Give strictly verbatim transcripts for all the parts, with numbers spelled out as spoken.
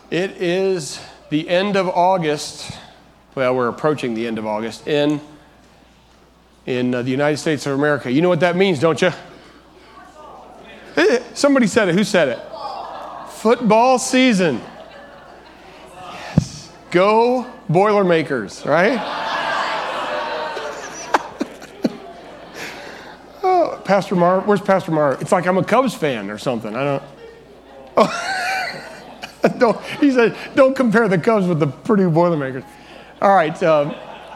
It is the end of August. Well, we're approaching the end of August in, in uh, the United States of America. You know what that means, don't you? Somebody said it. Who said it? Football season. Yes. Go Boilermakers, right? Oh, Pastor Mar, where's Pastor Mar? It's like I'm a Cubs fan or something. I don't. Oh. don't he said, don't compare the Cubs with the Purdue Boilermakers. All right. Um,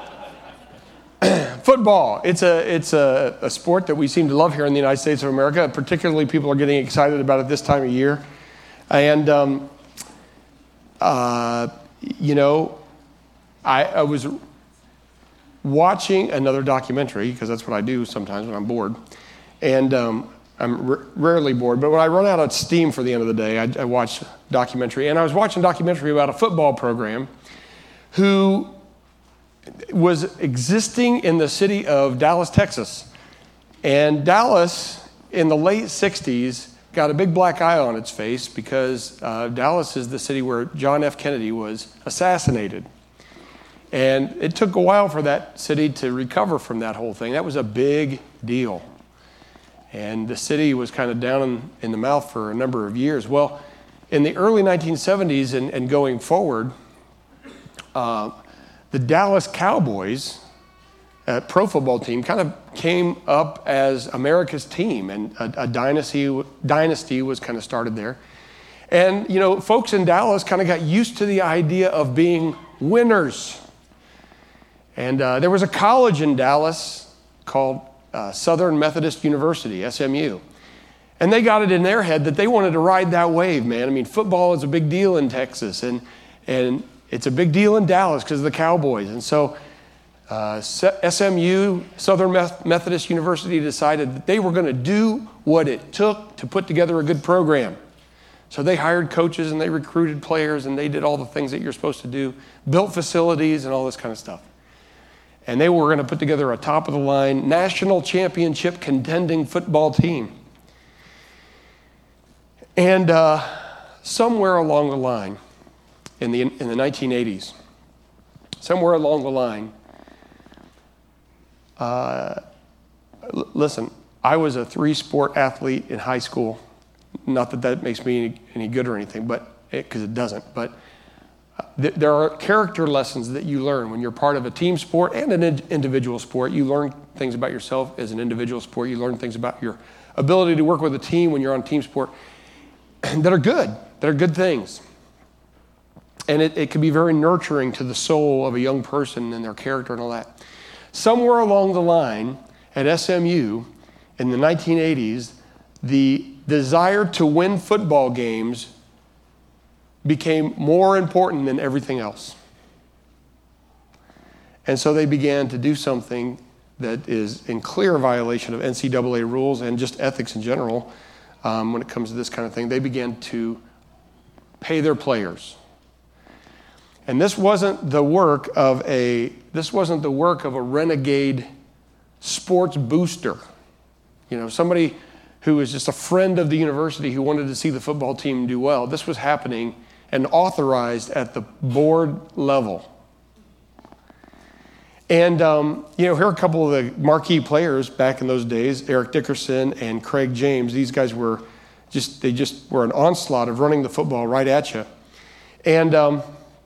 football. It's a it's a, a sport that we seem to love here in the United States of America. Particularly, people are getting excited about it this time of year. And, um, uh, you know, I, I was watching another documentary, because that's what I do sometimes when I'm bored. And um, I'm r- rarely bored, but when I run out of steam for the end of the day, I, I watch documentary. And I was watching a documentary about a football program who was existing in the city of Dallas, Texas. And Dallas, in the late sixties, got a big black eye on its face because uh, Dallas is the city where John F. Kennedy was assassinated. And it took a while for that city to recover from that whole thing. That was a big deal. And the city was kind of down in, in the mouth for a number of years. Well, in the early nineteen seventies and, and going forward, uh, the Dallas Cowboys, a pro football team, kind of came up as America's team, and a, a dynasty dynasty was kind of started there. And, you know, folks in Dallas kind of got used to the idea of being winners. And uh, there was a college in Dallas called uh, Southern Methodist University, S M U. And they got it in their head that they wanted to ride that wave, man. I mean, football is a big deal in Texas, and and it's a big deal in Dallas because of the Cowboys. And so uh, S M U, Southern Methodist University, decided that they were going to do what it took to put together a good program. So they hired coaches and they recruited players and they did all the things that you're supposed to do, built facilities and all this kind of stuff. And they were going to put together a top-of-the-line national championship contending football team. And uh, somewhere along the line, in the in the nineteen eighties, somewhere along the line, uh, l- listen, I was a three-sport athlete in high school. Not that that makes me any, any good or anything, but because it, it doesn't. But th- there are character lessons that you learn when you're part of a team sport and an in- individual sport. You learn things about yourself as an individual sport. You learn things about your ability to work with a team when you're on team sport that are good, that are good things. And it, it can be very nurturing to the soul of a young person and their character and all that. Somewhere along the line at S M U in the nineteen eighties, the desire to win football games became more important than everything else. And so they began to do something that is in clear violation of N C double A rules and just ethics in general um, when it comes to this kind of thing. They began to pay their players. And this wasn't the work of a this wasn't the work of a renegade sports booster. You know, somebody who was just a friend of the university who wanted to see the football team do well. This was happening and authorized at the board level. And, um, you know, here are a couple of the marquee players back in those days, Eric Dickerson and Craig James. These guys were just, they just were an onslaught of running the football right at you. And um,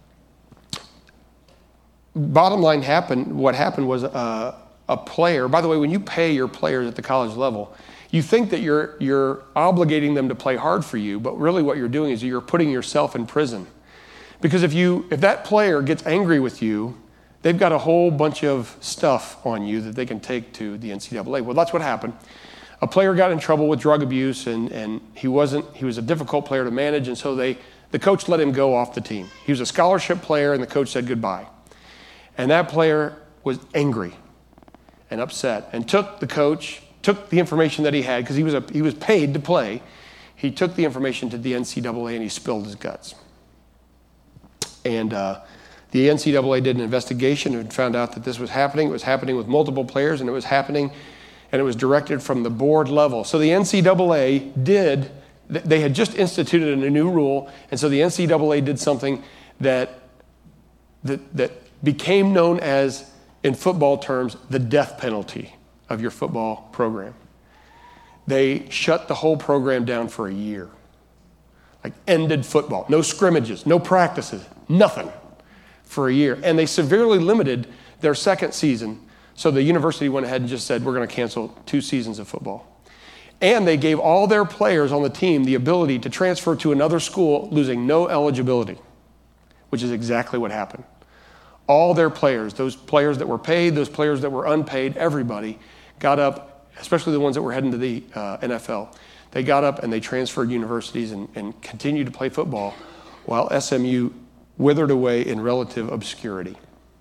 bottom line happened, what happened was uh, a player, by the way, when you pay your players at the college level, you think that you're you're obligating them to play hard for you, but really what you're doing is you're putting yourself in prison. Because if you if that player gets angry with you, they've got a whole bunch of stuff on you that they can take to the N C double A. Well, that's what happened. A player got in trouble with drug abuse, and, and he wasn't he was a difficult player to manage, and so they the coach let him go off the team. He was a scholarship player, and the coach said goodbye. And that player was angry and upset and took the coach took the information that he had, because he was a, he was paid to play. He took the information to the N C double A and he spilled his guts. And uh, the N C double A did an investigation and found out that this was happening. It was happening with multiple players, and it was happening, and it was directed from the board level. So the N C double A did they had just instituted a new rule, and so the N C double A did something that, that, that became known as, in football terms, the death penalty of your football program. They shut the whole program down for a year. Like ended football. No scrimmages, no practices, nothing for a year. And they severely limited their second season. So the university went ahead and just said, we're going to cancel two seasons of football. And they gave all their players on the team the ability to transfer to another school, losing no eligibility, which is exactly what happened. All their players, those players that were paid, those players that were unpaid, everybody got up, especially the ones that were heading to the uh, N F L. They got up and they transferred universities and, and continued to play football while S M U withered away in relative obscurity.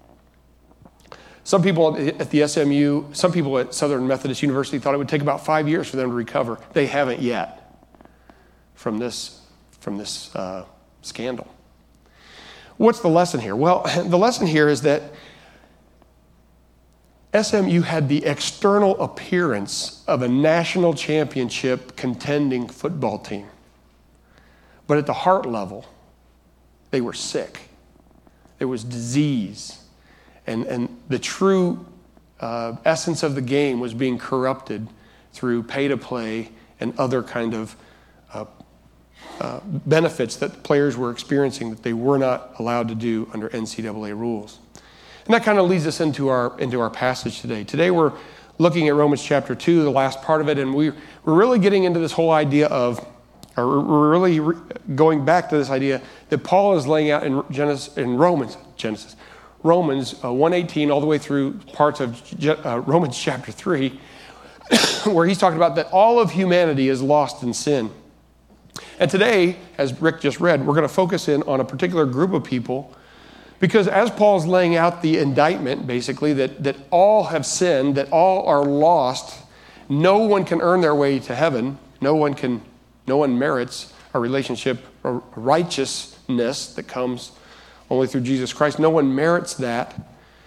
Some people at the S M U, some people at Southern Methodist University thought it would take about five years for them to recover. They haven't yet from this, from this uh, scandal. What's the lesson here? Well, the lesson here is that S M U had the external appearance of a national championship contending football team. But at the heart level, they were sick. There was disease. And, and the true uh, essence of the game was being corrupted through pay-to-play and other kind of uh, uh, benefits that players were experiencing that they were not allowed to do under N C double A rules. And that kind of leads us into our into our passage today. Today we're looking at Romans chapter two, the last part of it, and we, we're really getting into this whole idea of, or we're really re- going back to this idea that Paul is laying out in Genesis, in Romans, Genesis, Romans uh, one eighteen all the way through parts of uh, Romans chapter three, where he's talking about that all of humanity is lost in sin. And today, as Rick just read, we're going to focus in on a particular group of people. Because as Paul's laying out the indictment, basically, that, that all have sinned, that all are lost, no one can earn their way to heaven, no one can, no one merits a relationship, a righteousness that comes only through Jesus Christ. No one merits that.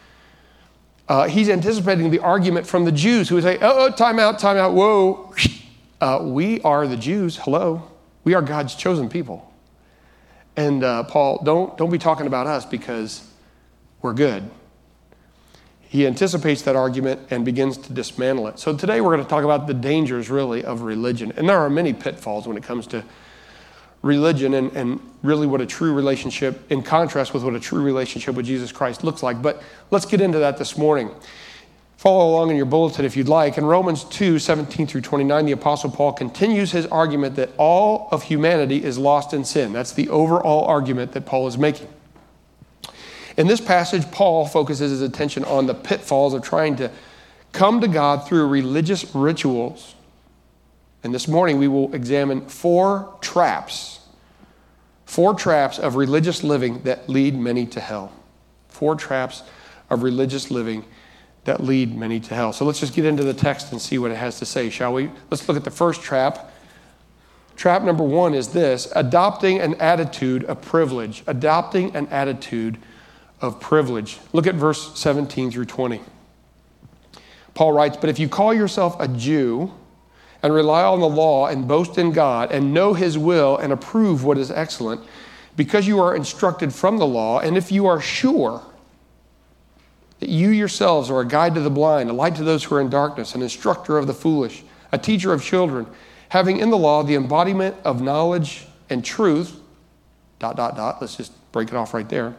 Uh, he's anticipating the argument from the Jews who would say, oh, oh time out, time out, whoa. Uh, we are the Jews, hello. We are God's chosen people. And uh, Paul, don't, don't be talking about us because we're good. He anticipates that argument and begins to dismantle it. So today we're going to talk about the dangers, really, of religion. And there are many pitfalls when it comes to religion and, and really what a true relationship, in contrast with what a true relationship with Jesus Christ looks like. But let's get into that this morning. Follow along in your bulletin if you'd like. In Romans two, seventeen through twenty-nine, the Apostle Paul continues his argument that all of humanity is lost in sin. That's the overall argument that Paul is making. In this passage, Paul focuses his attention on the pitfalls of trying to come to God through religious rituals. And this morning we will examine four traps, four traps of religious living that lead many to hell. Four traps of religious living that lead many to hell. So let's just get into the text and see what it has to say, shall we? Let's look at the first trap. Trap number one is this: adopting an attitude of privilege. Adopting an attitude of privilege. Look at verse seventeen through twenty. Paul writes, but if you call yourself a Jew and rely on the law and boast in God and know his will and approve what is excellent, because you are instructed from the law, and if you are sure that you yourselves are a guide to the blind, a light to those who are in darkness, an instructor of the foolish, a teacher of children, having in the law the embodiment of knowledge and truth, dot, dot, dot, let's just break it off right there.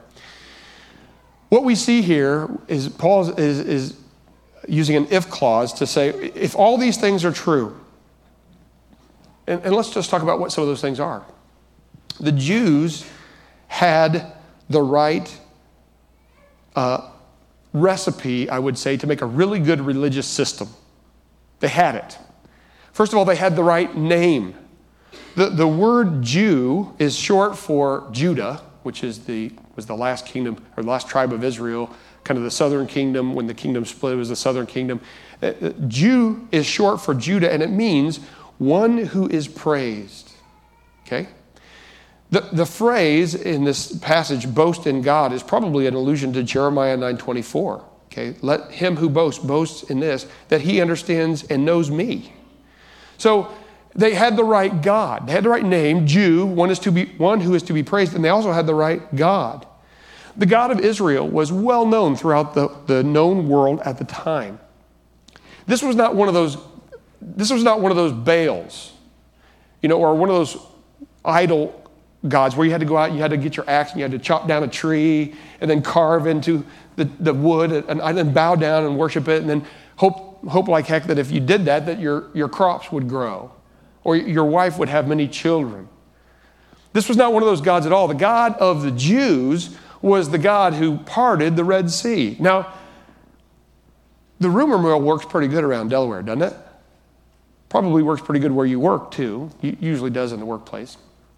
What we see here is Paul is, is using an if clause to say, if all these things are true, and, and let's just talk about what some of those things are. The Jews had the right uh, recipe, I would say, to make a really good religious system. They had it. First of all, they had the right name. The, the word Jew is short for Judah, which is the was the last kingdom, or the last tribe of Israel, kind of the southern kingdom. When the kingdom split, it was the southern kingdom. Uh, Jew is short for Judah, and it means one who is praised. Okay? The, the phrase in this passage, boast in God, is probably an allusion to Jeremiah nine twenty-four. Okay? Let him who boasts, boast in this, that he understands and knows me. So They had the right God. They had the right name, Jew, one is to be one who is to be praised, and they also had the right God. The God of Israel was well known throughout the, the known world at the time. This was not one of those, this was not one of those Baals, you know, or one of those idol gods where you had to go out and you had to get your axe and you had to chop down a tree and then carve into the, the wood and, and then bow down and worship it and then hope, hope like heck that if you did that, that your, your crops would grow or your wife would have many children. This was not one of those gods at all. The God of the Jews was the God who parted the Red Sea. Now, the rumor mill works pretty good around Delaware, doesn't it? Probably works pretty good where you work, too. It usually does in the workplace.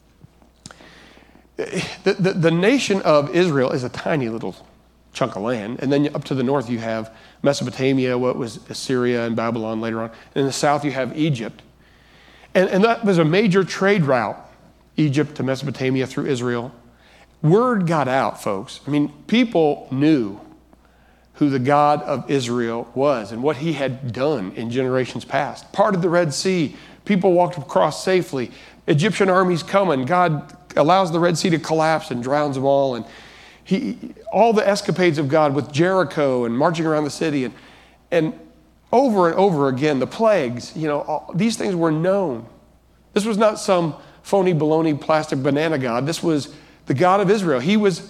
The, the, the nation of Israel is a tiny little chunk of land. And then up to the north, you have Mesopotamia, what was Assyria and Babylon later on. And in the south, you have Egypt. And, and that was a major trade route, Egypt to Mesopotamia through Israel. Word got out, folks. I mean, people knew who the God of Israel was and what he had done in generations past. Parted the Red Sea. People walked across safely. Egyptian armies coming. God allows the Red Sea to collapse and drowns them all. And he, all the escapades of God with Jericho and marching around the city. And, and over and over again, the plagues, you know, all, these things were known. This was not some phony, baloney, plastic banana God. This was the God of Israel. He was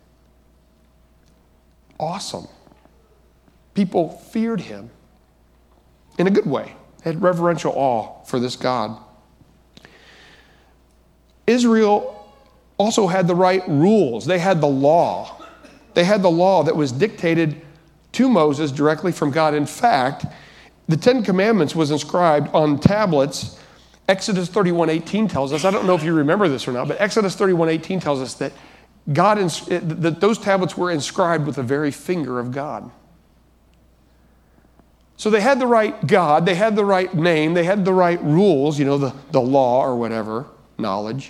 awesome. People feared him in a good way. They had reverential awe for this God. Israel also had the right rules. They had the law. They had the law that was dictated to Moses directly from God. In fact, the Ten Commandments was inscribed on tablets. Exodus thirty-one eighteen tells us, I don't know if you remember this or not, but Exodus thirty-one eighteen tells us that God, that those tablets were inscribed with the very finger of God. So they had the right God, they had the right name, they had the right rules, you know, the, the law or whatever, knowledge.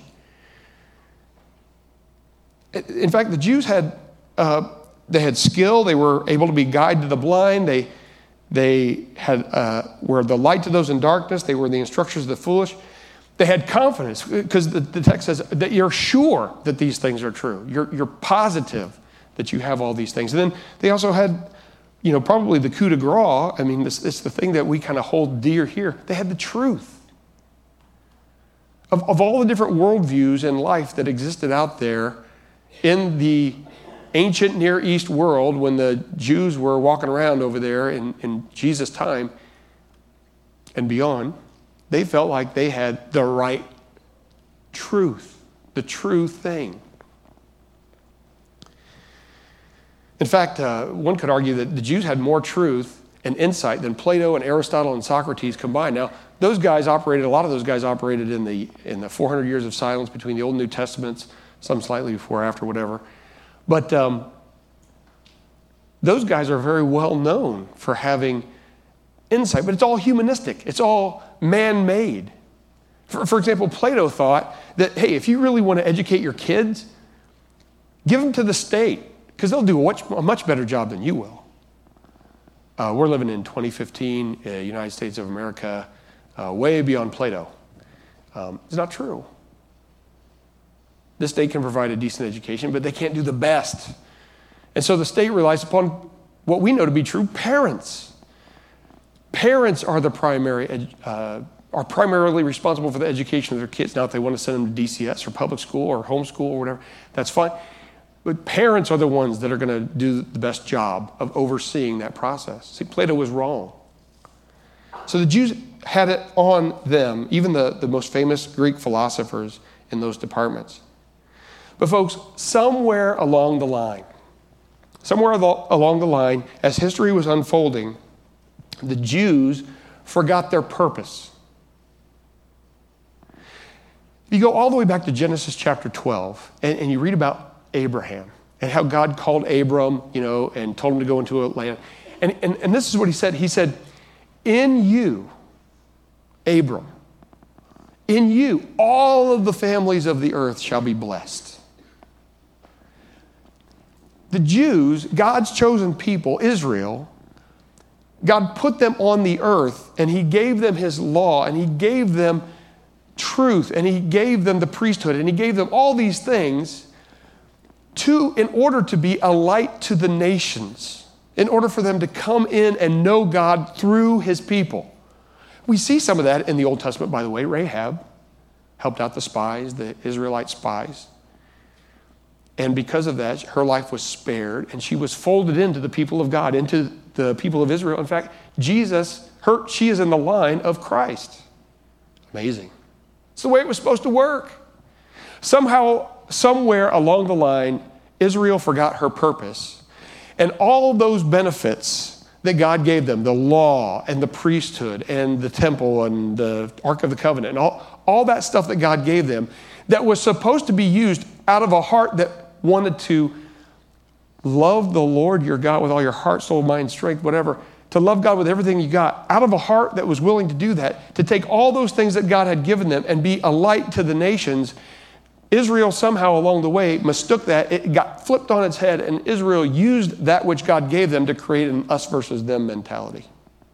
In fact, the Jews had, uh, they had skill, they were able to be guide to the blind, they, they had, uh, were the light to those in darkness, they were the instructors of the foolish. They had confidence, because the, the text says that you're sure that these things are true. You're, you're positive that you have all these things. And then they also had, you know, probably the coup de grace. I mean, this, it's the thing that we kind of hold dear here. They had the truth. Of, of all the different worldviews in life that existed out there in the ancient Near East world when the Jews were walking around over there in, in Jesus' time and beyond, they felt like they had the right truth, the true thing. In fact, uh, one could argue that the Jews had more truth and insight than Plato and Aristotle and Socrates combined. Now, those guys operated, a lot of those guys operated in the in the four hundred years of silence between the Old and New Testaments, some slightly before, after, whatever. But um, those guys are very well known for having insight, but it's all humanistic. It's all man-made. For, for example, Plato thought that, hey, if you really want to educate your kids, give them to the state, because they'll do a much, a much better job than you will. Uh, we're living in twenty fifteen, uh, United States of America, uh, way beyond Plato. Um, it's not true. The state can provide a decent education, but they can't do the best. And so the state relies upon what we know to be true, parents. Parents are the primary, uh, are primarily responsible for the education of their kids. Now, if they want to send them to D C S or public school or homeschool or whatever, that's fine. But parents are the ones that are going to do the best job of overseeing that process. See, Plato was wrong. So the Jews had it on them, even the, the most famous Greek philosophers in those departments. But folks, somewhere along the line, somewhere along the line, as history was unfolding, the Jews forgot their purpose. You go all the way back to Genesis chapter twelve, and, and you read about Abraham and how God called Abram, you know, and told him to go into a land. And, and, and this is what he said. He said, in you, Abram, in you, all of the families of the earth shall be blessed. The Jews, God's chosen people, Israel, God put them on the earth and he gave them his law and he gave them truth, and he gave them the priesthood, and he gave them all these things to, in order to be a light to the nations, in order for them to come in and know God through his people. We see some of that in the Old Testament, by the way. Rahab helped out the spies, the Israelite spies. And because of that, her life was spared, and she was folded into the people of God, into the people of Israel. In fact, Jesus, her, she is in the line of Christ. Amazing. It's the way it was supposed to work. Somehow, somewhere along the line, Israel forgot her purpose. And all of those benefits that God gave them, the law and the priesthood and the temple and the Ark of the Covenant, and all, all that stuff that God gave them, that was supposed to be used out of a heart that wanted to love the Lord your God with all your heart, soul, mind, strength, whatever, to love God with everything you got, out of a heart that was willing to do that, to take all those things that God had given them and be a light to the nations. Israel somehow along the way mistook that. It got flipped on its head, and Israel used that which God gave them to create an us versus them mentality.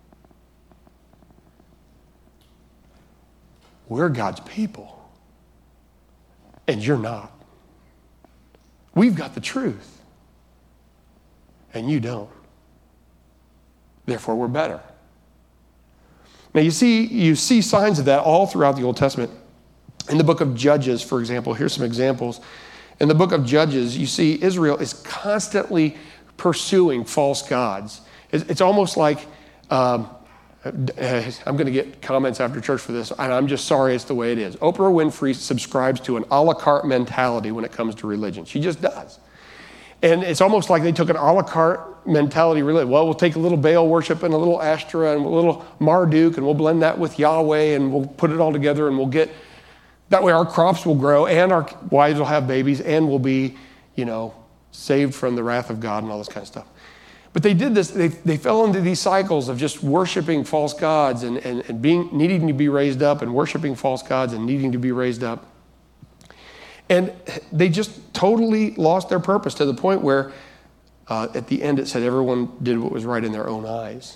We're God's people, and you're not. We've got the truth, and you don't. Therefore, we're better. Now, you see, you see signs of that all throughout the Old Testament. In the book of Judges, for example, here's some examples. In the book of Judges, you see Israel is constantly pursuing false gods. It's almost like, um, I'm going to get comments after church for this, and I'm just sorry it's the way it is. Oprah Winfrey subscribes to an a la carte mentality when it comes to religion. She just does. And it's almost like they took an a la carte mentality religion. Well, we'll take a little Baal worship and a little Ashtoreth and a little Marduk, and we'll blend that with Yahweh, and we'll put it all together, and we'll get, that way our crops will grow, and our wives will have babies, and we'll be, you know, saved from the wrath of God and all this kind of stuff. But they did this, they, they fell into these cycles of just worshiping false gods and, and, and being needing to be raised up and worshiping false gods and needing to be raised up. And they just totally lost their purpose to the point where uh, at the end it said everyone did what was right in their own eyes.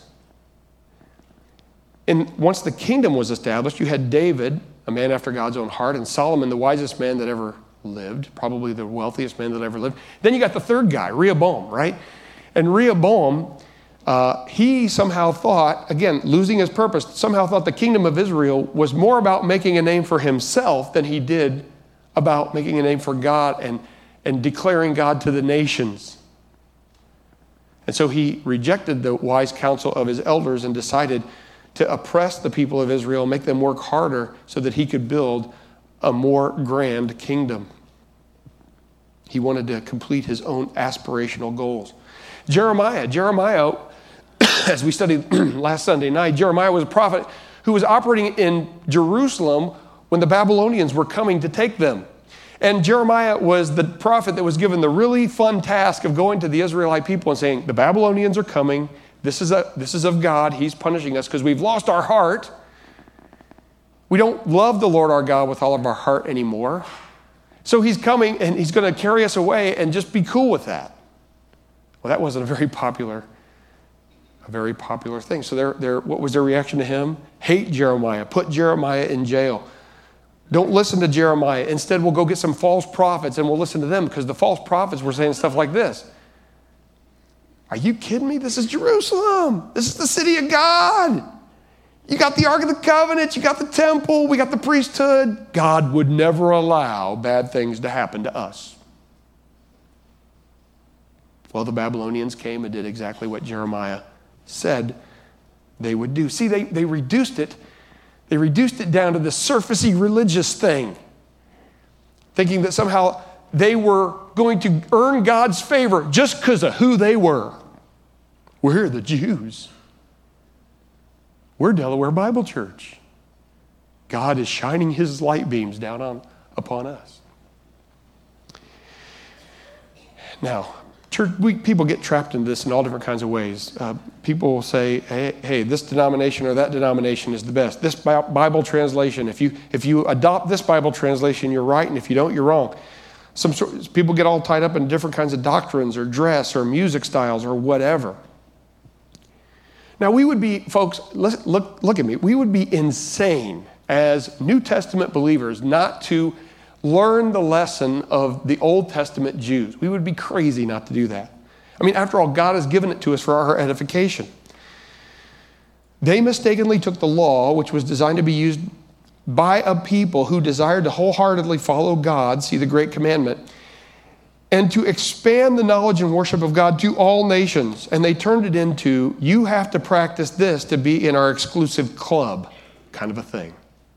And once the kingdom was established, you had David, a man after God's own heart, and Solomon, the wisest man that ever lived, probably the wealthiest man that ever lived. Then you got the third guy, Rehoboam, right? And Rehoboam, uh, he somehow thought, again, losing his purpose, somehow thought the kingdom of Israel was more about making a name for himself than he did about making a name for God and, and declaring God to the nations. And so he rejected the wise counsel of his elders and decided to oppress the people of Israel, make them work harder so that he could build a more grand kingdom. He wanted to complete his own aspirational goals. Jeremiah, Jeremiah, as we studied last Sunday night, Jeremiah was a prophet who was operating in Jerusalem when the Babylonians were coming to take them. And Jeremiah was the prophet that was given the really fun task of going to the Israelite people and saying, the Babylonians are coming. This is, a, this is of God. He's punishing us because we've lost our heart. We don't love the Lord our God with all of our heart anymore. So he's coming and he's going to carry us away and just be cool with that. Well, that wasn't a very popular, a very popular thing. So their, their, what was their reaction to him? Hate Jeremiah. Put Jeremiah in jail. Don't listen to Jeremiah. Instead, we'll go get some false prophets and we'll listen to them because the false prophets were saying stuff like this. Are you kidding me? This is Jerusalem. This is the city of God. You got the Ark of the Covenant. You got the temple. We got the priesthood. God would never allow bad things to happen to us. Well, the Babylonians came and did exactly what Jeremiah said they would do. See, they, they reduced it. They reduced it down to this surfacey religious thing, thinking that somehow they were going to earn God's favor just because of who they were. We're the Jews. We're Delaware Bible Church. God is shining his light beams down on, upon us. Now, church, we, people get trapped into this in all different kinds of ways. Uh, people will say, hey, hey, this denomination or that denomination is the best. This Bible translation, if you, if you adopt this Bible translation, you're right, and if you don't, you're wrong. Some sort, people get all tied up in different kinds of doctrines or dress or music styles or whatever. Now, we would be, folks, look, look at me, we would be insane as New Testament believers not to learn the lesson of the Old Testament Jews. We would be crazy not to do that. I mean, after all, God has given it to us for our edification. They mistakenly took the law, which was designed to be used by a people who desired to wholeheartedly follow God, see the great commandment, and to expand the knowledge and worship of God to all nations. And they turned it into, you have to practice this to be in our exclusive club, kind of a thing.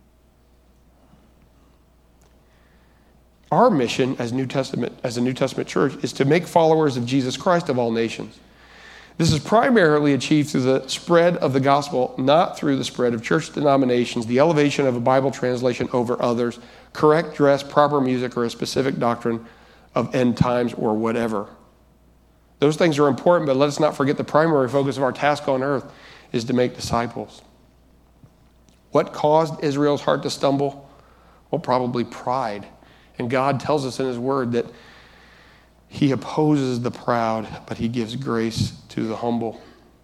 Our mission as New Testament, as a New Testament church is to make followers of Jesus Christ of all nations. This is primarily achieved through the spread of the gospel, not through the spread of church denominations, the elevation of a Bible translation over others, correct dress, proper music, or a specific doctrine of end times or whatever. Those things are important, but let us not forget the primary focus of our task on earth is to make disciples. What caused Israel's heart to stumble? Well, probably pride. And God tells us in his word that he opposes the proud, but he gives grace to the humble.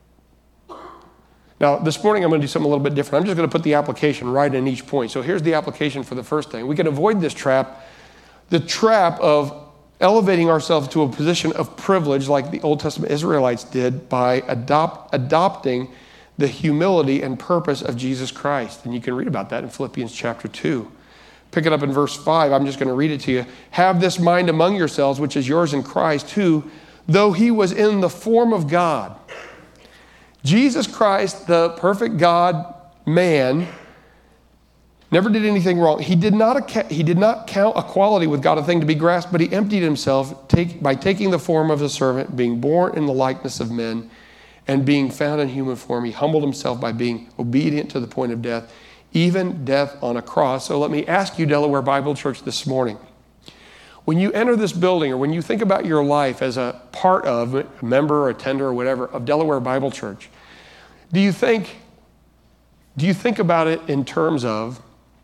Now, this morning I'm going to do something a little bit different. I'm just going to put the application right in each point. So here's the application for the first thing. We can avoid this trap, the trap of elevating ourselves to a position of privilege like the Old Testament Israelites did by adopt, adopting the humility and purpose of Jesus Christ. And you can read about that in Philippians chapter two. Pick it up in verse five. I'm just going to read it to you. Have this mind among yourselves, which is yours in Christ, who, though he was in the form of God, Jesus Christ, the perfect God, man, never did anything wrong. He did not, he did not count equality with God a thing to be grasped, but he emptied himself take, by taking the form of a servant, being born in the likeness of men, and being found in human form. He humbled himself by being obedient to the point of death, even death on a cross. So let me ask you, Delaware Bible Church, this morning. When you enter this building or when you think about your life as a part of, a member or attender or whatever, of Delaware Bible Church, do you think, do you think about it in terms of,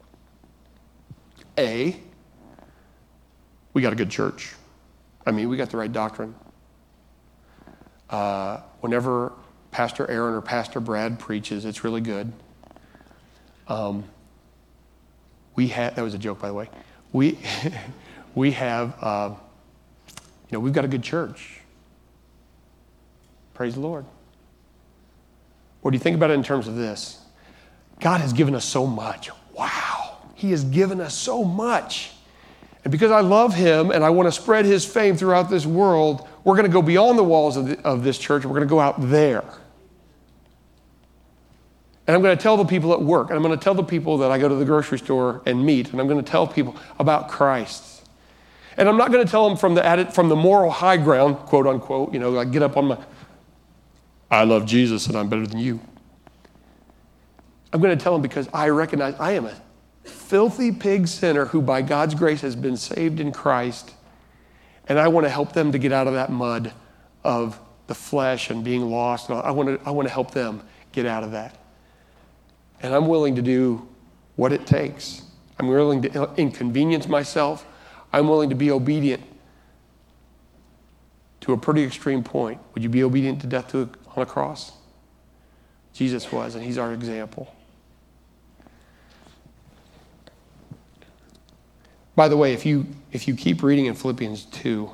A, we got a good church. I mean, we got the right doctrine. Uh, whenever Pastor Aaron or Pastor Brad preaches, it's really good. Um, we have, that was a joke, by the way. We, we have, uh, you know, we've got a good church. Praise the Lord. Or do you think about it in terms of this? God has given us so much. Wow. He has given us so much. And because I love him and I want to spread his fame throughout this world, we're going to go beyond the walls of, the, of this church. We're going to go out there. And I'm going to tell the people at work, and I'm going to tell the people that I go to the grocery store and meet, and I'm going to tell people about Christ. And I'm not going to tell them from the from the moral high ground, quote unquote, you know, like get up on my, I love Jesus and I'm better than you. I'm going to tell them because I recognize I am a filthy pig sinner who by God's grace has been saved in Christ, and I want to help them to get out of that mud of the flesh and being lost. And I want to I want to help them get out of that. And I'm willing to do what it takes. I'm willing to inconvenience myself. I'm willing to be obedient to a pretty extreme point. Would you be obedient to death to a, on a cross? Jesus was, and he's our example. By the way, if you if you keep reading in Philippians two,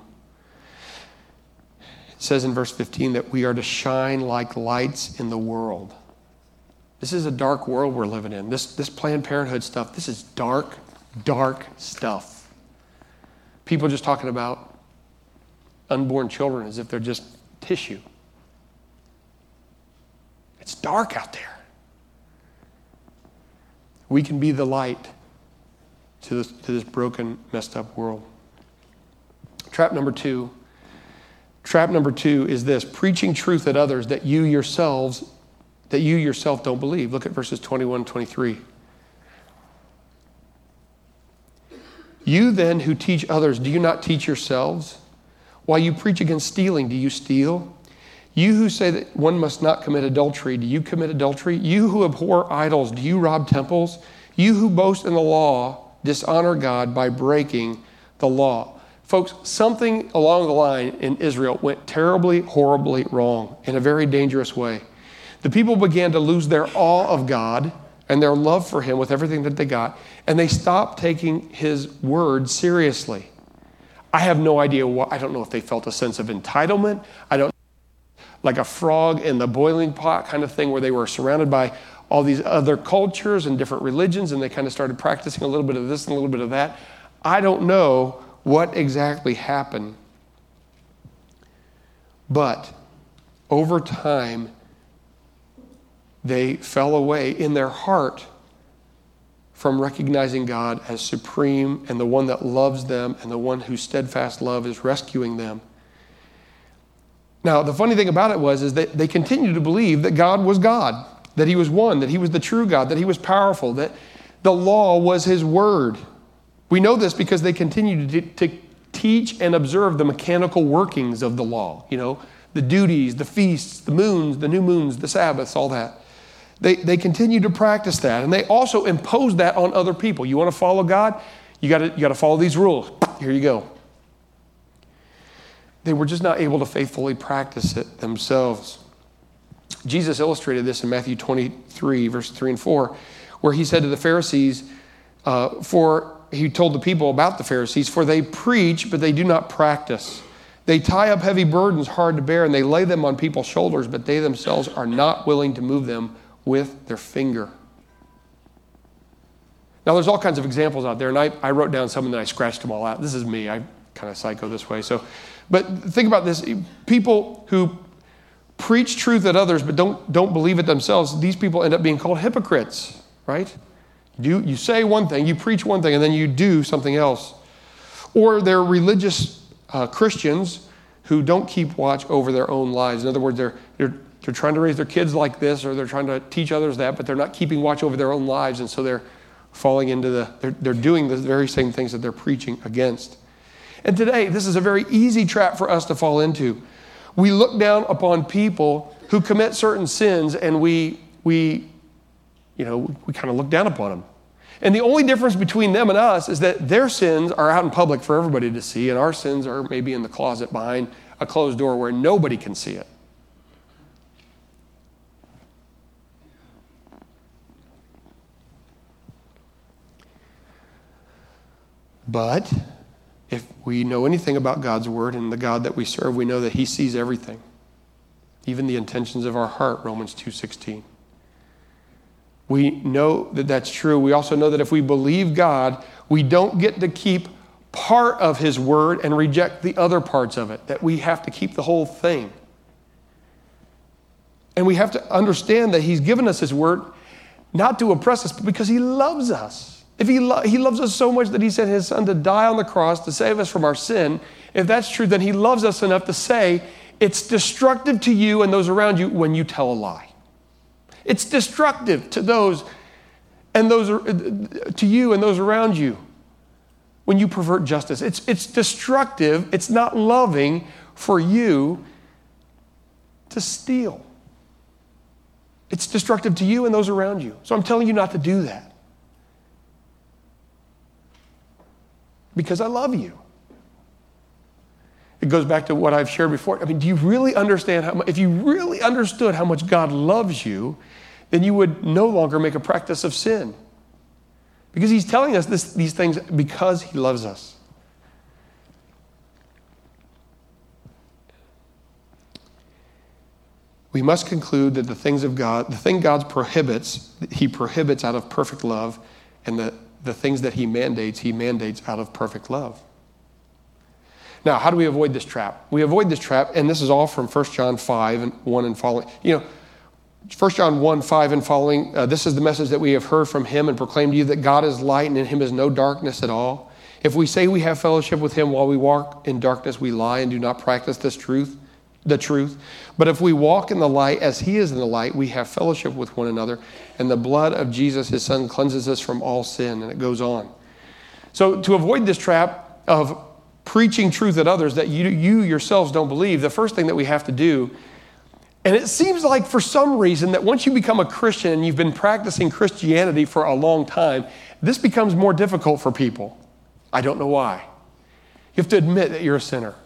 it says in verse fifteen that we are to shine like lights in the world. This is a dark world we're living in. This, this Planned Parenthood stuff, this is dark, dark stuff. People just talking about unborn children as if they're just tissue. It's dark out there. We can be the light to this, to this broken, messed up world. Trap number two. Trap number two is this: preaching truth at others that you yourselves that you yourself don't believe. Look at verses twenty-one and twenty-three. You then who teach others, do you not teach yourselves? While you preach against stealing, do you steal? You who say that one must not commit adultery, do you commit adultery? You who abhor idols, do you rob temples? You who boast in the law, dishonor God by breaking the law. Folks, something along the line in Israel went terribly, horribly wrong in a very dangerous way. The people began to lose their awe of God and their love for him with everything that they got, and they stopped taking his word seriously. I have no idea why. I don't know if they felt a sense of entitlement. I don't like a frog in the boiling pot kind of thing where they were surrounded by all these other cultures and different religions, and they kind of started practicing a little bit of this and a little bit of that. I don't know what exactly happened. But over time, they fell away in their heart from recognizing God as supreme and the one that loves them and the one whose steadfast love is rescuing them. Now, the funny thing about it was is that they continued to believe that God was God, that he was one, that he was the true God, that he was powerful, that the law was his word. We know this because they continued to, to teach and observe the mechanical workings of the law, you know, the duties, the feasts, the moons, the new moons, the Sabbaths, all that. They, they continued to practice that, and they also imposed that on other people. You want to follow God? You got to you got to follow these rules. Here you go. They were just not able to faithfully practice it themselves. Jesus illustrated this in Matthew twenty-three, verse three and four, where he said to the Pharisees, uh, for he told the people about the Pharisees, for they preach, but they do not practice. They tie up heavy burdens hard to bear, and they lay them on people's shoulders, but they themselves are not willing to move them with their finger. Now, there's all kinds of examples out there, and I, I wrote down some, and then I scratched them all out. This is me. I'm kind of psycho this way. So, but think about this. People who preach truth at others but don't, don't believe it themselves, these people end up being called hypocrites, right? You, you say one thing, you preach one thing, and then you do something else. Or they're religious uh, Christians who don't keep watch over their own lives. In other words, they're, they're, they're trying to raise their kids like this, or they're trying to teach others that, but they're not keeping watch over their own lives, and so they're falling into the, they're, they're doing the very same things that they're preaching against. And today, this is a very easy trap for us to fall into. We look down upon people who commit certain sins, and we, we, you know, we kind of look down upon them. And the only difference between them and us is that their sins are out in public for everybody to see, and our sins are maybe in the closet behind a closed door where nobody can see it. But if we know anything about God's word and the God that we serve, we know that he sees everything, even the intentions of our heart, Romans two sixteen. We know that that's true. We also know that if we believe God, we don't get to keep part of his word and reject the other parts of it, that we have to keep the whole thing. And we have to understand that he's given us his word not to oppress us, but because he loves us. If he, lo- he loves us so much that he sent his son to die on the cross to save us from our sin, if that's true, then he loves us enough to say, it's destructive to you and those around you when you tell a lie. It's destructive to those and those to you and those around you when you pervert justice. It's, it's destructive. It's not loving for you to steal. It's destructive to you and those around you. So I'm telling you not to do that. Because I love you. It goes back to what I've shared before. I mean, do you really understand how much, if you really understood how much God loves you, then you would no longer make a practice of sin. Because he's telling us this, these things because he loves us. We must conclude that the things of God, the thing God prohibits, he prohibits out of perfect love, and the The things that he mandates, he mandates out of perfect love. Now, how do we avoid this trap? We avoid this trap, and this is all from First John five and one and following. You know, First John one, five and following, uh, this is the message that we have heard from him and proclaimed to you, that God is light and in him is no darkness at all. If we say we have fellowship with him while we walk in darkness, we lie and do not practice this truth, the truth. But if we walk in the light as he is in the light, we have fellowship with one another, and the blood of Jesus, his son, cleanses us from all sin. And it goes on. So to avoid this trap of preaching truth at others that you, you yourselves don't believe, the first thing that we have to do, and it seems like for some reason that once you become a Christian and you've been practicing Christianity for a long time, this becomes more difficult for people. I don't know why. You have to admit that you're a sinner.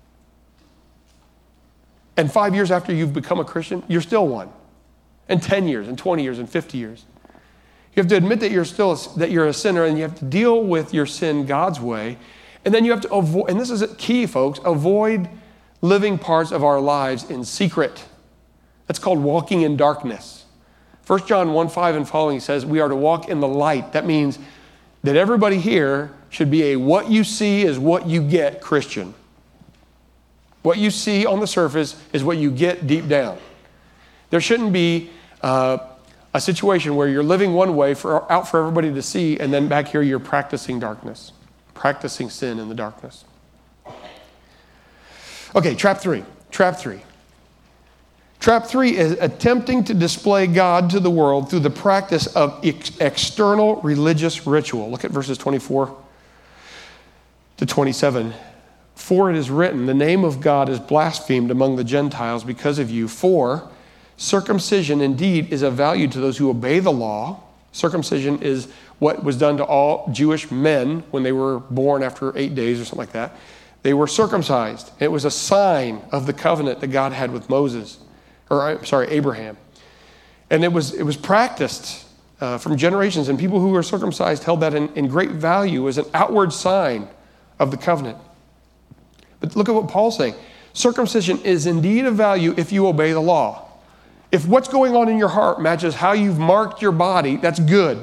And five years after you've become a Christian, you're still one. And ten years, and twenty years, and fifty years. You have to admit that you're still a, that you're a sinner, and you have to deal with your sin God's way. And then you have to avoid, and this is key, folks, avoid living parts of our lives in secret. That's called walking in darkness. First John one five and following says we are to walk in the light. That means that everybody here should be a what you see is what you get Christian. What you see on the surface is what you get deep down. There shouldn't be uh, a situation where you're living one way for, out for everybody to see, and then back here you're practicing darkness, practicing sin in the darkness. Okay, trap three. Trap three. Trap three is attempting to display God to the world through the practice of ex- external religious ritual. Look at verses twenty-four to twenty-seven. For it is written, the name of God is blasphemed among the Gentiles because of you. For circumcision indeed is of value to those who obey the law. Circumcision is what was done to all Jewish men when they were born after eight days or something like that. They were circumcised. It was a sign of the covenant that God had with Moses. Or I'm sorry, Abraham. And it was it was practiced uh, from generations, and people who were circumcised held that in, in great value as an outward sign of the covenant. But look at what Paul's saying. Circumcision is indeed of value if you obey the law. If what's going on in your heart matches how you've marked your body, that's good.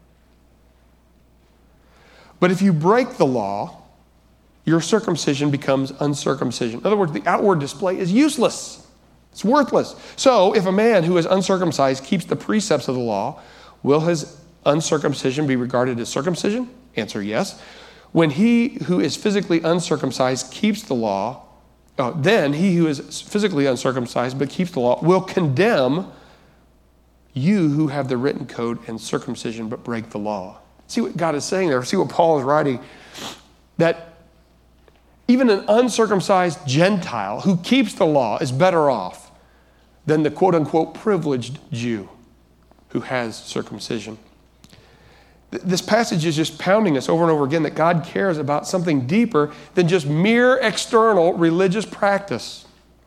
But if you break the law, your circumcision becomes uncircumcision. In other words, the outward display is useless. It's worthless. So if a man who is uncircumcised keeps the precepts of the law, will his uncircumcision be regarded as circumcision? Answer, yes. When he who is physically uncircumcised keeps the law, uh, then he who is physically uncircumcised but keeps the law will condemn you who have the written code and circumcision but break the law. See what God is saying there. See what Paul is writing. That even an uncircumcised Gentile who keeps the law is better off than the quote-unquote privileged Jew who has circumcision. This passage is just pounding us over and over again that God cares about something deeper than just mere external religious practice.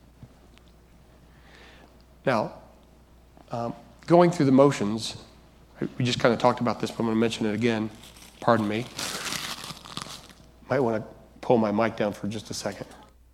Now, um, going through the motions, we just kind of talked about this, but I'm going to mention it again. Pardon me. Might want to pull my mic down for just a second.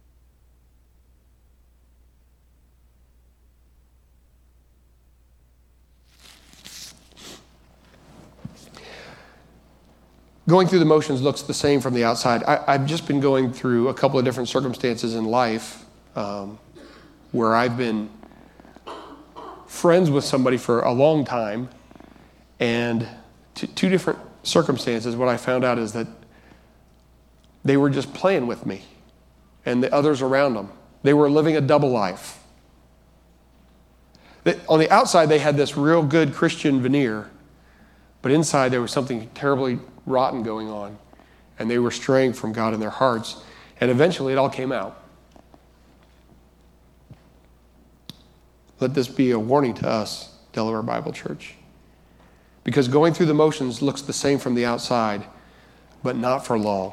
Going through the motions looks the same from the outside. I, I've just been going through a couple of different circumstances in life um, where I've been friends with somebody for a long time, and t- two different circumstances, what I found out is that they were just playing with me and the others around them. They were living a double life. They, on the outside, they had this real good Christian veneer, but inside there was something terribly rotten going on, and they were straying from God in their hearts, and eventually it all came out. Let this be a warning to us, Delaware Bible Church, because going through the motions looks the same from the outside, but not for long.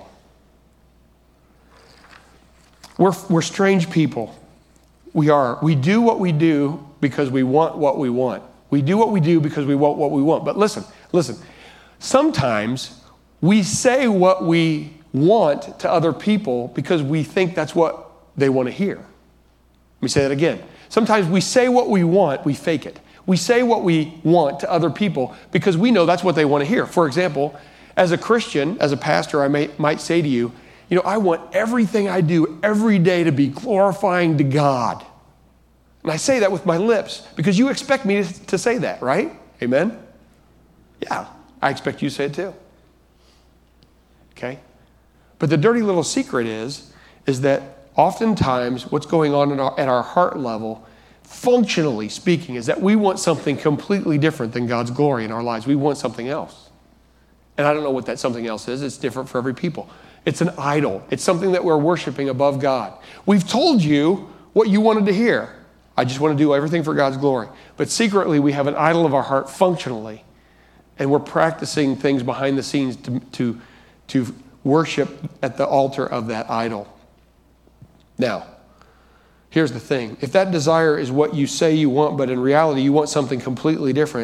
We're, we're strange people. We are. We do what we do because we want what we want. We do what we do because we want what we want. But listen, listen. Sometimes we say what we want to other people because we think that's what they want to hear. Let me say that again. Sometimes we say what we want, we fake it. We say what we want to other people because we know that's what they want to hear. For example, as a Christian, as a pastor, I may, might say to you, you know, I want everything I do every day to be glorifying to God. And I say that with my lips because you expect me to, to say that, right? Amen? Yeah, I expect you to say it too. Okay? But the dirty little secret is, is that oftentimes what's going on in our, at our heart level, functionally speaking, is that we want something completely different than God's glory in our lives. We want something else. And I don't know what that something else is. It's different for every people. It's an idol. It's something that we're worshiping above God. We've told you what you wanted to hear. I just want to do everything for God's glory. But secretly, we have an idol of our heart functionally. And we're practicing things behind the scenes to, to, to worship at the altar of that idol. Now, here's the thing. If that desire is what you say you want, but in reality you want something completely different,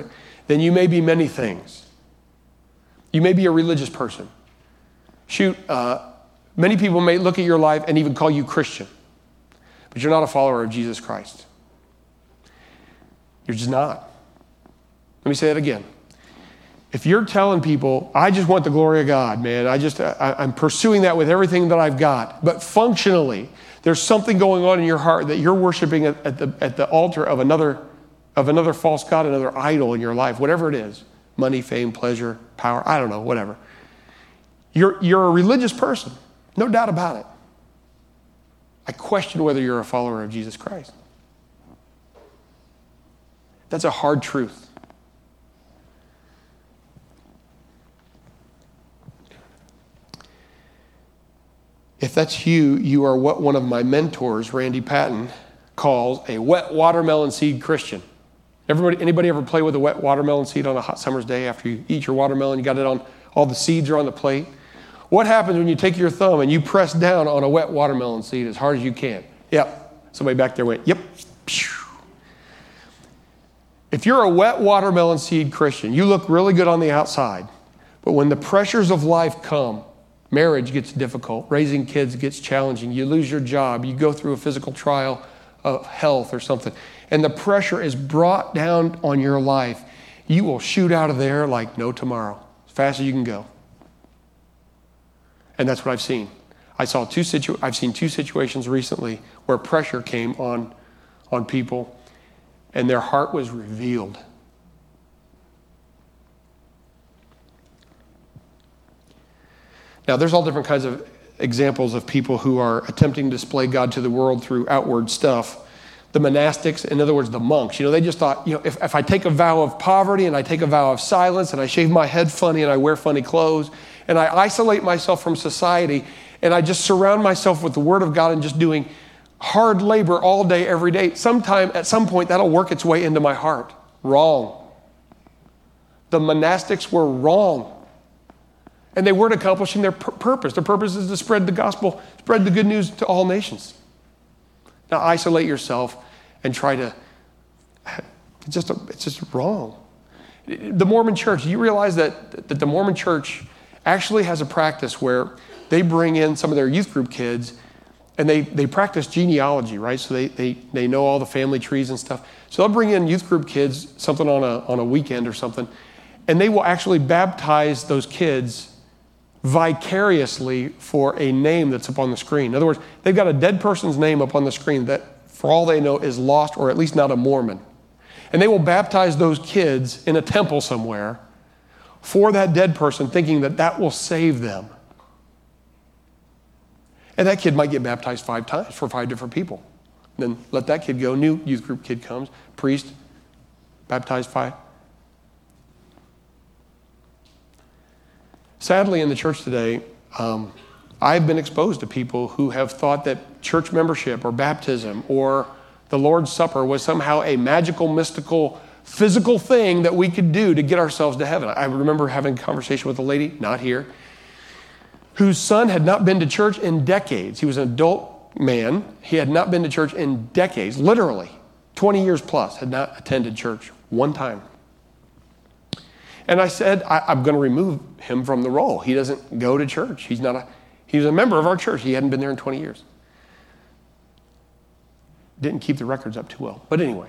then you may be many things. You may be a religious person. Shoot, uh, many people may look at your life and even call you Christian, but you're not a follower of Jesus Christ. You're just not. Let me say it again. If you're telling people, I just want the glory of God, man, I just, I, I'm pursuing that with everything that I've got, but functionally, there's something going on in your heart that you're worshiping at, at the at the altar of another of another false god, another idol in your life, whatever it is, money, fame, pleasure, power, I don't know, whatever. You're you're a religious person, no doubt about it. I question whether you're a follower of Jesus Christ. That's a hard truth. If that's you, you are what one of my mentors, Randy Patton, calls a wet watermelon seed Christian. Everybody, anybody ever play with a wet watermelon seed on a hot summer's day after you eat your watermelon? You got it on, all the seeds are on the plate. What happens when you take your thumb and you press down on a wet watermelon seed as hard as you can? Yep. Somebody back there went, yep. If you're a wet watermelon seed Christian, you look really good on the outside, but when the pressures of life come, marriage gets difficult, raising kids gets challenging, you lose your job, you go through a physical trial of health or something, and the pressure is brought down on your life, you will shoot out of there like no tomorrow, as fast as you can go. And that's what I've seen. I saw two situ- I've seen two situations recently where pressure came on, on people, and their heart was revealed. Now, there's all different kinds of examples of people who are attempting to display God to the world through outward stuff. The monastics, in other words, the monks, you know, they just thought, you know, if, if I take a vow of poverty and I take a vow of silence and I shave my head funny and I wear funny clothes and I isolate myself from society and I just surround myself with the Word of God and just doing hard labor all day, every day, sometime, at some point, that'll work its way into my heart. Wrong. The monastics were wrong. And they weren't accomplishing their pur- purpose. Their purpose is to spread the gospel, spread the good news to all nations. Now isolate yourself and try to, it's just, a, it's just wrong. The Mormon church, you realize that, that the Mormon church actually has a practice where they bring in some of their youth group kids and they, they practice genealogy, right? So they, they, they know all the family trees and stuff. So they'll bring in youth group kids, something on a, on a weekend or something, and they will actually baptize those kids vicariously for a name that's up on the screen. In other words, they've got a dead person's name up on the screen that, for all they know, is lost or at least not a Mormon. And they will baptize those kids in a temple somewhere for that dead person, thinking that that will save them. And that kid might get baptized five times for five different people. Then let that kid go. New youth group kid comes, priest, baptized five. Sadly, in the church today, um, I've been exposed to people who have thought that church membership or baptism or the Lord's Supper was somehow a magical, mystical, physical thing that we could do to get ourselves to heaven. I remember having a conversation with a lady, not here, whose son had not been to church in decades. He was an adult man. He had not been to church in decades, literally twenty years plus, had not attended church one time. And I said, I, I'm going to remove him from the role. He doesn't go to church. He's not a, he's a member of our church. He hadn't been there in twenty years. Didn't keep the records up too well. But anyway,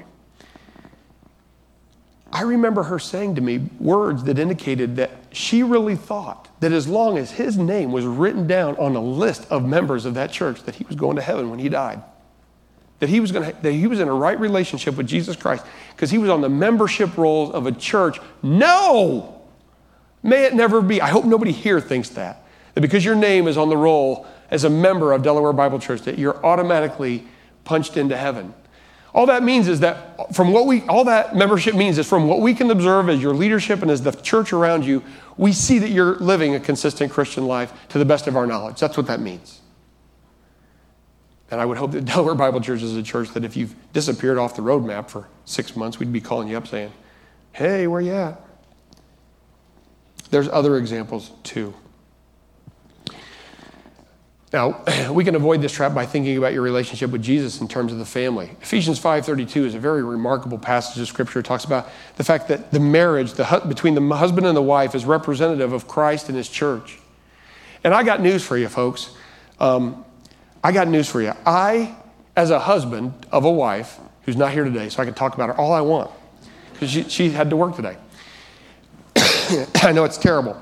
I remember her saying to me words that indicated that she really thought that as long as his name was written down on a list of members of that church, that he was going to heaven when he died. That he was going to, that he was in a right relationship with Jesus Christ because he was on the membership rolls of a church. No! May it never be. I hope nobody here thinks that. That because your name is on the roll as a member of Delaware Bible Church, that you're automatically punched into heaven. All that means is that from what we, all that membership means is from what we can observe as your leadership and as the church around you, we see that you're living a consistent Christian life to the best of our knowledge. That's what that means. And I would hope that Delaware Bible Church is a church that if you've disappeared off the roadmap for six months, we'd be calling you up saying, hey, where you at? There's other examples too. Now, we can avoid this trap by thinking about your relationship with Jesus in terms of the family. Ephesians five thirty-two is a very remarkable passage of Scripture. It talks about the fact that the marriage the, between the husband and the wife is representative of Christ and his church. And I got news for you, folks. Um, I got news for you. I, as a husband of a wife, who's not here today, so I can talk about her all I want, because she, she had to work today. I know it's terrible.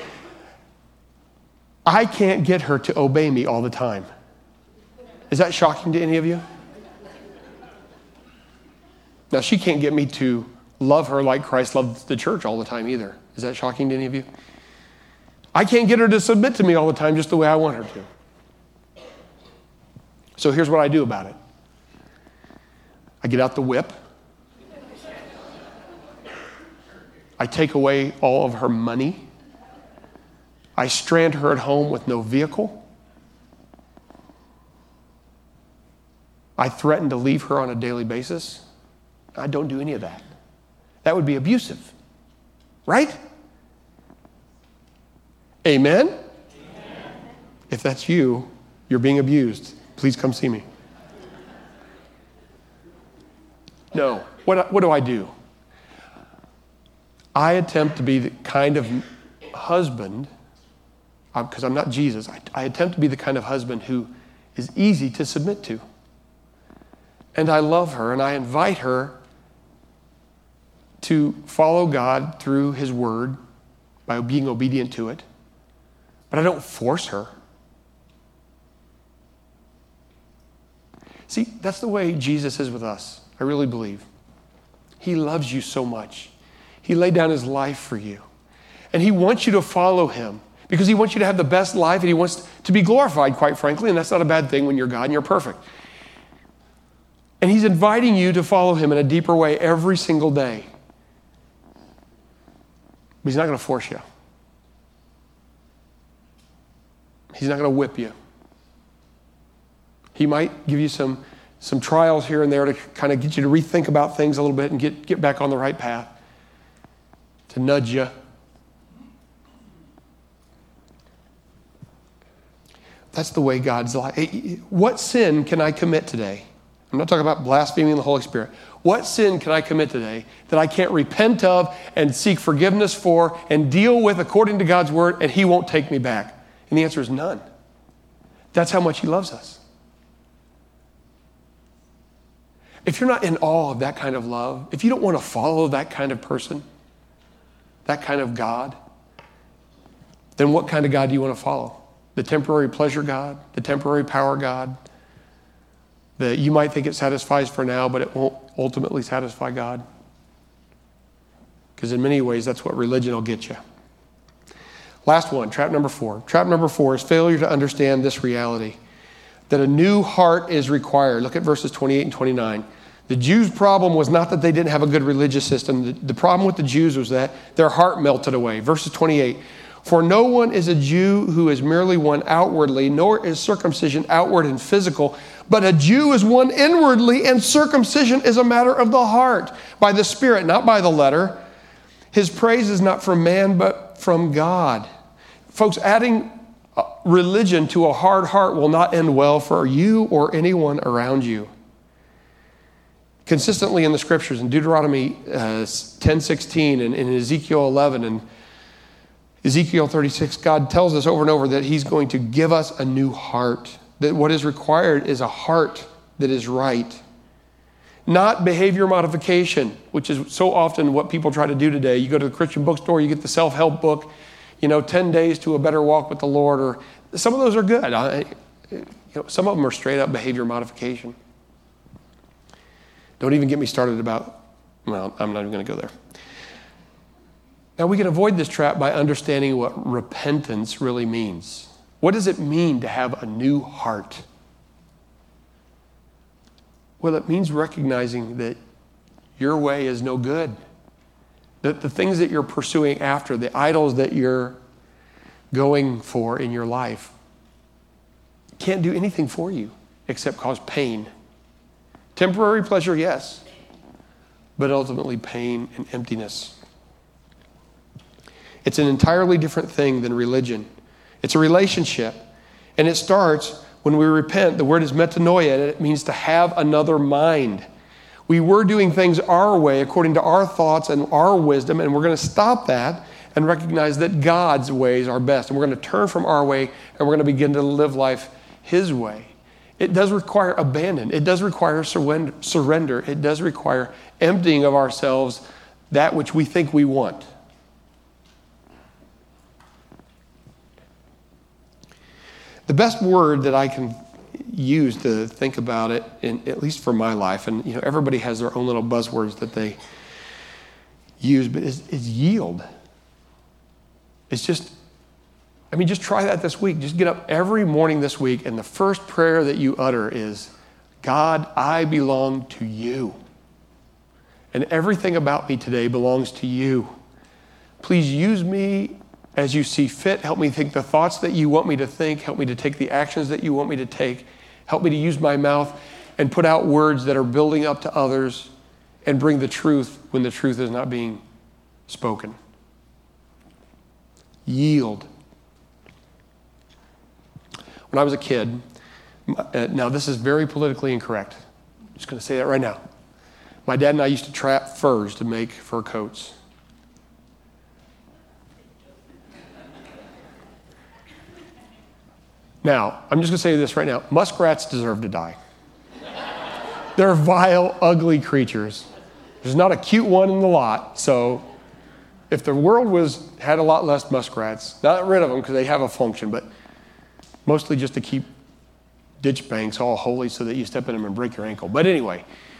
I can't get her to obey me all the time. Is that shocking to any of you? Now, she can't get me to love her like Christ loved the church all the time either. Is that shocking to any of you? I can't get her to submit to me all the time just the way I want her to. So here's what I do about it. I get out the whip. I take away all of her money. I strand her at home with no vehicle. I threaten to leave her on a daily basis. I don't do any of that. That would be abusive, right? Amen? Amen? If that's you, you're being abused. Please come see me. No. What, what do I do? I attempt to be the kind of husband, because I'm not Jesus, I, I attempt to be the kind of husband who is easy to submit to. And I love her, and I invite her to follow God through his word by being obedient to it. But I don't force her. See, that's the way Jesus is with us. I really believe. He loves you so much. He laid down his life for you. And he wants you to follow him because he wants you to have the best life and he wants to be glorified, quite frankly, and that's not a bad thing when you're God and you're perfect. And he's inviting you to follow him in a deeper way every single day. But he's not going to force you. He's not going to whip you. He might give you some, some trials here and there to kind of get you to rethink about things a little bit and get, get back on the right path, to nudge you. That's the way God's like. What sin can I commit today? I'm not talking about blaspheming the Holy Spirit. What sin can I commit today that I can't repent of and seek forgiveness for and deal with according to God's word and he won't take me back? And the answer is none. That's how much he loves us. If you're not in awe of that kind of love, if you don't want to follow that kind of person, that kind of God, then what kind of God do you want to follow? The temporary pleasure God? The temporary power God? That you might think it satisfies for now, but it won't ultimately satisfy God? Because in many ways, that's what religion will get you. Last one, trap number four. Trap number four is failure to understand this reality, that a new heart is required. Look at verses twenty-eight and twenty-nine. The Jews' problem was not that they didn't have a good religious system. The, the problem with the Jews was that their heart melted away. Verses twenty-eight. For no one is a Jew who is merely one outwardly, nor is circumcision outward and physical, but a Jew is one inwardly, and circumcision is a matter of the heart, by the Spirit, not by the letter. His praise is not from man, but from God. Folks, adding religion to a hard heart will not end well for you or anyone around you. Consistently in the scriptures, in Deuteronomy uh, ten sixteen and in Ezekiel eleven and Ezekiel thirty-six, God tells us over and over that he's going to give us a new heart. That what is required is a heart that is right. Not behavior modification, which is so often what people try to do today. You go to the Christian bookstore, you get the self-help book, you know, ten days to a better walk with the Lord, or some of those are good. I, you know, some of them are straight up behavior modification. Don't even get me started about, well, I'm not even going to go there. Now, we can avoid this trap by understanding what repentance really means. What does it mean to have a new heart? Well, it means recognizing that your way is no good. That the things that you're pursuing after, the idols that you're going for in your life, can't do anything for you except cause pain. Temporary pleasure, yes, but ultimately pain and emptiness. It's an entirely different thing than religion. It's a relationship. And it starts when we repent. The word is metanoia, and it means to have another mind. We were doing things our way, according to our thoughts and our wisdom, and we're going to stop that and recognize that God's ways are best. And we're going to turn from our way, and we're going to begin to live life His way. It does require abandon. It does require surrender. It does require emptying of ourselves that which we think we want. The best word that I can use to think about it, in, at least for my life, and you know, everybody has their own little buzzwords that they use, but is, is yield. It's just, I mean, just try that this week. Just get up every morning this week, and the first prayer that you utter is, God, I belong to you. And everything about me today belongs to you. Please use me as you see fit. Help me think the thoughts that you want me to think. Help me to take the actions that you want me to take. Help me to use my mouth and put out words that are building up to others and bring the truth when the truth is not being spoken. Yield. When I was a kid, uh, now this is very politically incorrect. I'm just going to say that right now. My dad and I used to trap furs to make fur coats. Now, I'm just going to say this right now. Muskrats deserve to die. They're vile, ugly creatures. There's not a cute one in the lot, so if the world was had a lot less muskrats, not rid of them because they have a function, but mostly just to keep ditch banks all holy so that you step in them and break your ankle. But anyway,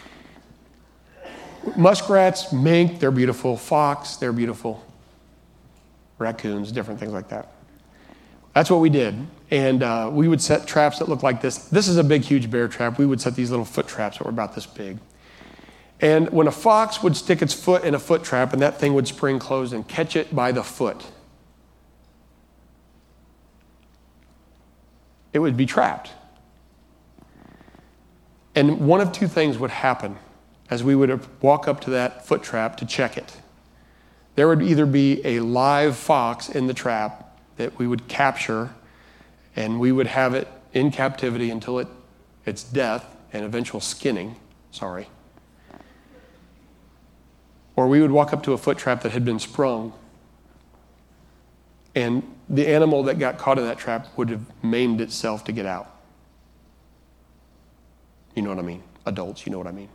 muskrats, mink, they're beautiful. Fox, they're beautiful. Raccoons, different things like that. That's what we did. And uh, we would set traps that looked like this. This is a big, huge bear trap. We would set these little foot traps that were about this big. And when a fox would stick its foot in a foot trap and that thing would spring closed and catch it by the foot, it would be trapped. And one of two things would happen as we would walk up to that foot trap to check it. There would either be a live fox in the trap that we would capture, and we would have it in captivity until it, its death and eventual skinning, sorry. Or we would walk up to a foot trap that had been sprung, and the animal that got caught in that trap would have maimed itself to get out. You know what I mean? Adults, you know what I mean.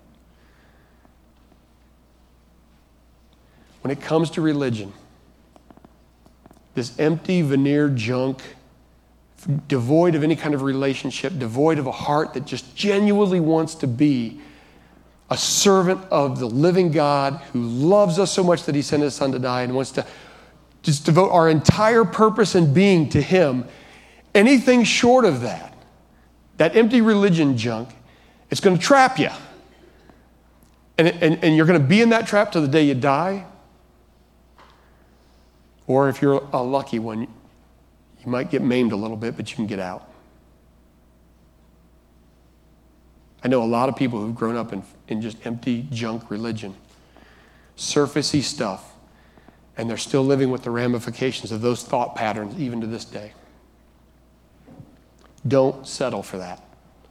When it comes to religion, this empty veneer junk, devoid of any kind of relationship, devoid of a heart that just genuinely wants to be a servant of the living God who loves us so much that He sent His Son to die and wants to just devote our entire purpose and being to Him. Anything short of that, that empty religion junk, it's going to trap you. And, and, and you're going to be in that trap till the day you die. Or if you're a lucky one, you might get maimed a little bit, but you can get out. I know a lot of people who've grown up in, in just empty junk religion, surfacey stuff, and they're still living with the ramifications of those thought patterns even to this day. Don't settle for that.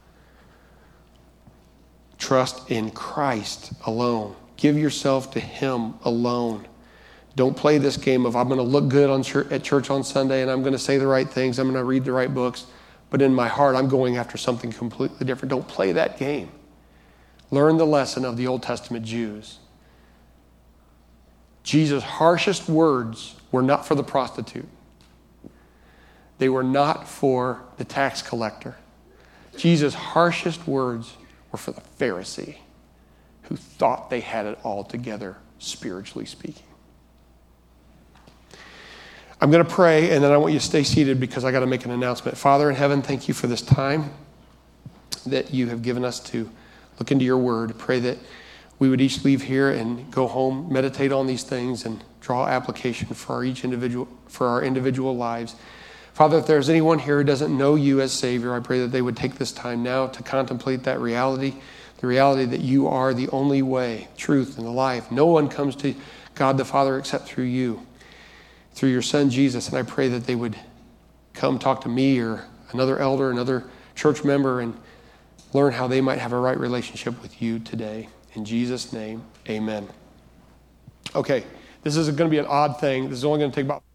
Trust in Christ alone. Give yourself to Him alone. Don't play this game of I'm going to look good on church, at church on Sunday and I'm going to say the right things, I'm going to read the right books, but in my heart I'm going after something completely different. Don't play that game. Learn the lesson of the Old Testament Jews. Jesus' harshest words were not for the prostitute. They were not for the tax collector. Jesus' harshest words were for the Pharisee who thought they had it all together, spiritually speaking. I'm going to pray, and then I want you to stay seated because I got to make an announcement. Father in heaven, thank you for this time that you have given us to look into your word. Pray that we would each leave here and go home, meditate on these things, and draw application for our each individual for our individual lives. Father, if there's anyone here who doesn't know you as Savior, I pray that they would take this time now to contemplate that reality, the reality that you are the only way, truth, and the life. No one comes to God the Father except through you, through your Son Jesus. And I pray that they would come talk to me or another elder, another church member, and learn how they might have a right relationship with you today. In Jesus' name, amen. Okay, this is going to be an odd thing. This is only going to take about